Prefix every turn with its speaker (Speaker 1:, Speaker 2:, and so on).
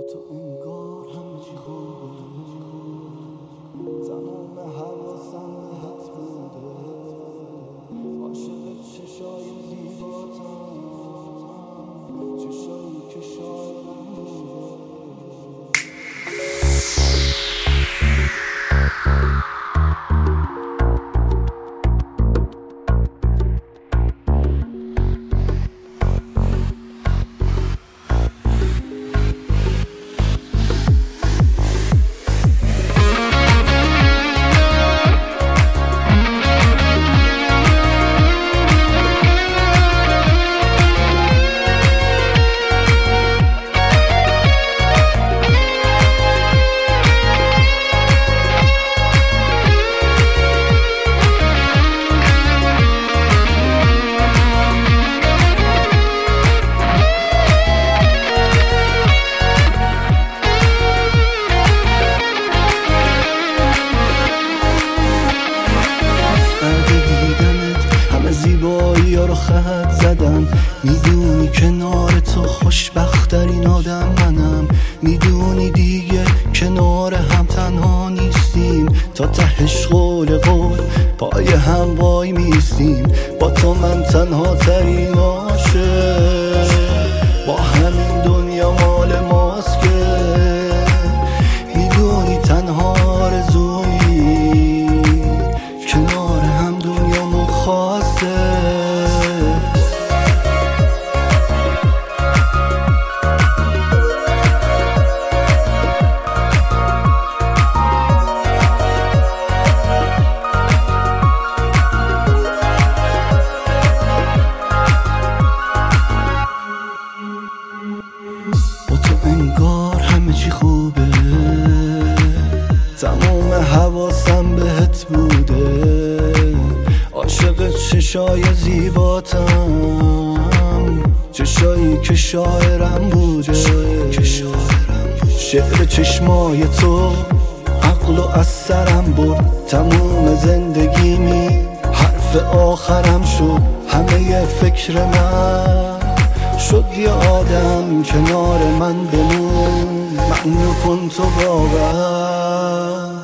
Speaker 1: تو انگار همه چی خوبه، تمام حواسم بهت بوده، عاشق چشای زیباتم، چشایی که شاعرم بوده. زیبایی ها رو خط زدم، میدونی کنار تو خوشبخت‌ترین آدم منم، میدونی دیگه کنار هم تنها نیستیم، تا تهش قول قول پای هم وای میستیم، با تو من تنها ترین عاشق، با همین دنیا مال ماست که میدونی تنها آرزویی کنار هم دنیا مخواسته. با تو انگار همه چی خوبه، تمام حواسم بهت بوده، عاشق چشای زیباتم، چشایی که شاعرم بوده، شعر چشمای تو عقلو از سرم برد، تموم زندگیمی حرف آخرم شد، همه فکر من شد یه آدم کنار من بمون، منو کن تو باور.